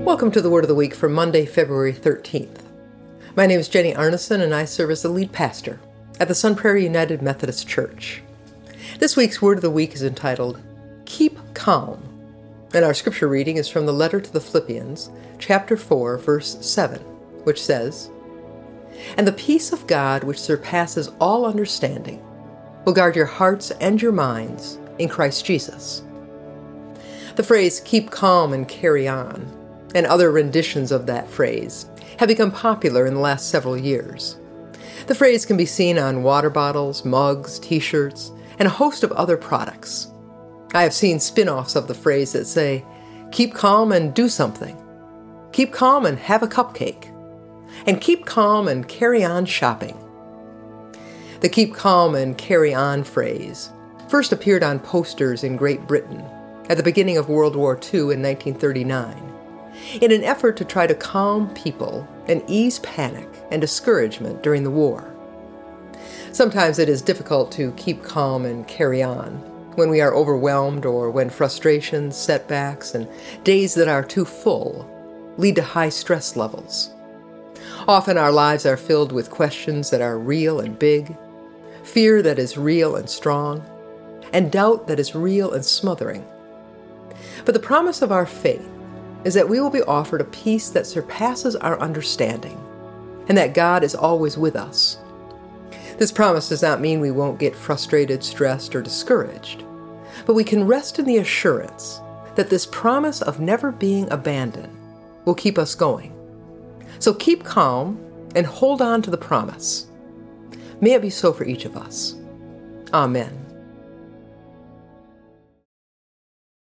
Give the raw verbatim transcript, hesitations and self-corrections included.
Welcome to the Word of the Week for Monday, February thirteenth. My name is Jenny Arneson and I serve as the lead pastor at the Sun Prairie United Methodist Church. This week's Word of the Week is entitled, Keep Calm, and our scripture reading is from the letter to the Philippians, chapter four, verse seven, which says, "And the peace of God, which surpasses all understanding, will guard your hearts and your minds in Christ Jesus." The phrase, keep calm and carry on, and other renditions of that phrase have become popular in the last several years. The phrase can be seen on water bottles, mugs, t-shirts, and a host of other products. I have seen spin-offs of the phrase that say, keep calm and do something, keep calm and have a cupcake, and keep calm and carry on shopping. The keep calm and carry on phrase first appeared on posters in Great Britain at the beginning of World War Two in nineteen thirty-nine. In an effort to try to calm people and ease panic and discouragement during the war. Sometimes it is difficult to keep calm and carry on when we are overwhelmed or when frustrations, setbacks, and days that are too full lead to high stress levels. Often our lives are filled with questions that are real and big, fear that is real and strong, and doubt that is real and smothering. But the promise of our faith is that we will be offered a peace that surpasses our understanding, and that God is always with us. This promise does not mean we won't get frustrated, stressed, or discouraged, but we can rest in the assurance that this promise of never being abandoned will keep us going. So keep calm and hold on to the promise. May it be so for each of us. Amen.